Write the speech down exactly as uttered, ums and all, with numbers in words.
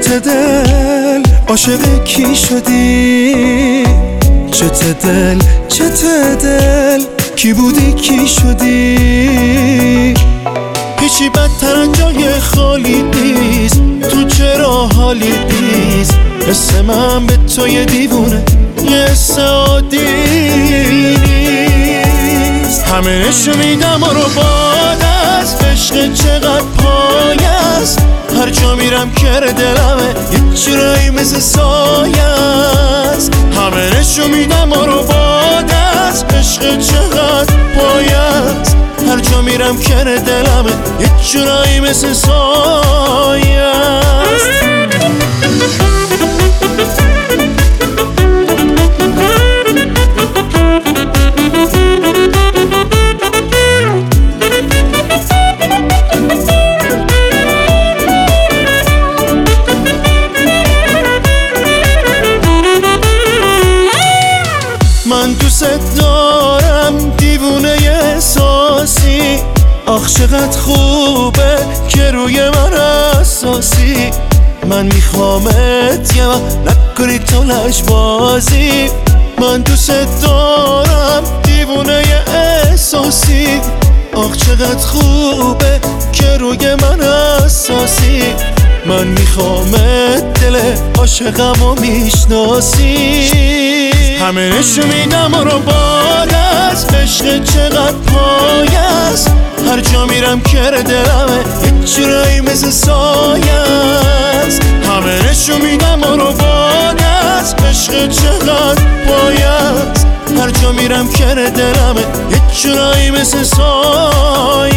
چته دل عاشق کی شدی؟ چته دل چته دل کی بودی کی شدی؟ هیچی بدتر از جای خالی نیست، تو چرا حالی نیست؟ حس من به تو یه دیوونه یه حس عادی نیست. همه نشو میدم و رو باد است، عشق چقدر پای است، هر جا میرم کره دلمه یه جورایی مثل سایه است. همه نشو میدم و رو باد است، عشق چقدر پای است، هر جا میرم کره دلمه یه جورایی مثل سایه است. من دوست دارم دیوونه احساسی، آخ چقدر خوبه که روی من اساسی. من میخوامت یه وقت نکنی تو لجبازی. من دوست دارم دیوونه احساسی، آخ چقدر خوبه که روی من اساسی. من میخوامت دل عاشقمو میشناسی. همه نشو میدم و رو باد است، عشق چقدر پای است، هر جا میرم کره دلمه یه جورایی مثل سایه است. همه نشو میدم و رو باد است، عشق چقدر پای است، هر جا میرم کره دلمه یه جورایی مثل سایه